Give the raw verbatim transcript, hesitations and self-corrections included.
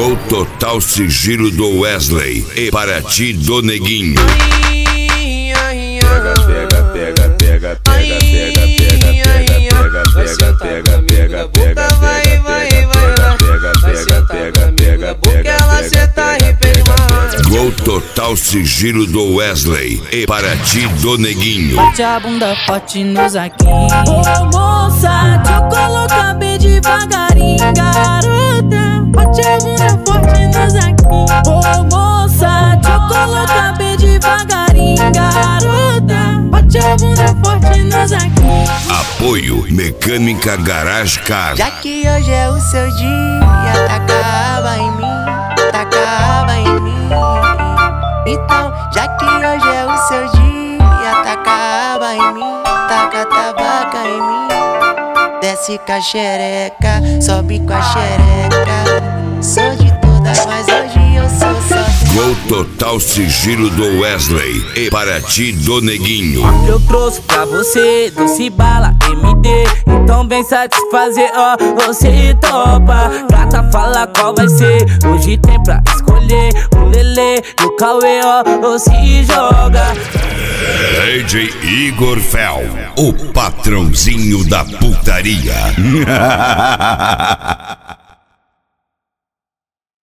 Gol total sigilo do Wesley e para ti do Neguinho. Pega, pega, pega, pega, pega, pega, pega, pega, pega, pega, pega, pega, vai, vai, vai, pega, pega, pega, pega, pega, ela senta e pede mais. Gol total sigilo do Wesley e para ti do Neguinho. Bate a bunda forte no zaquinho. Ô moça, te coloca bem devagarinho, garota. Bate a bunda forte no zaquinho. Ô moça, te coloca bem devagarinho, garota. Bate a bunda forte no zaquinho. Apoio Mecânica Garage Car. Já que hoje é o seu dia, taca a aba em mim, taca a aba em mim. Então, já que hoje é o seu dia, taca a aba em mim, taca a tabaca em mim. Desce com a xereca, sobe com a xereca. Sou de todas, mas hoje eu sou só. Gol total sigilo do Wesley e para ti do Neguinho. Eu trouxe pra você doce bala M D, então vem satisfazer, ó, você topa. Gata, fala qual vai ser, hoje tem pra escolher. O Lelê e o Cauê, ó, ou se joga. D J Igor Fel, o patrãozinho da putaria.